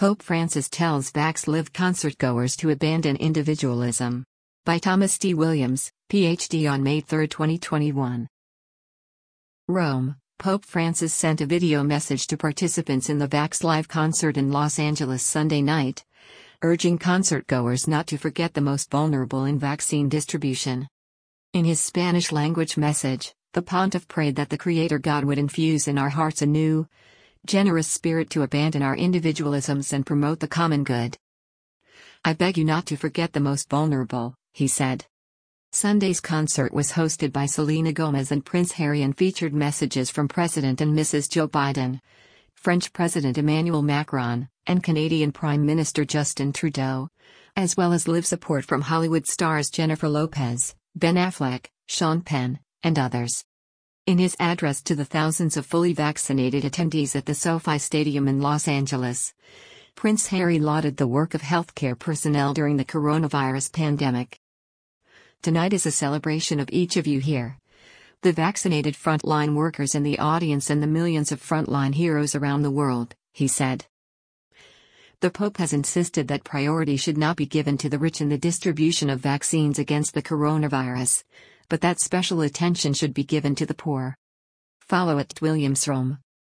Pope Francis tells Vax Live concertgoers to abandon individualism. By Thomas D. Williams, Ph.D. on May 3, 2021. Rome, Pope Francis sent a video message to participants in the Vax Live concert in Los Angeles Sunday night, urging concertgoers not to forget the most vulnerable in vaccine distribution. In his Spanish-language message, the pontiff prayed that the Creator God would infuse in our hearts a new, generous spirit to abandon our individualisms and promote the common good. I beg you not to forget the most vulnerable, he said. Sunday's concert was hosted by Selena Gomez and Prince Harry and featured messages from President and Mrs. Joe Biden, French President Emmanuel Macron, and Canadian Prime Minister Justin Trudeau, as well as live support from Hollywood stars Jennifer Lopez, Ben Affleck, Sean Penn, and others. In his address to the thousands of fully vaccinated attendees at the SoFi Stadium in Los Angeles, Prince Harry lauded the work of healthcare personnel during the coronavirus pandemic. Tonight is a celebration of each of you here, the vaccinated frontline workers in the audience and the millions of frontline heroes around the world, he said. The Pope has insisted that priority should not be given to the rich in the distribution of vaccines against the coronavirus, but that special attention should be given to the poor. Follow @WilliamsRome.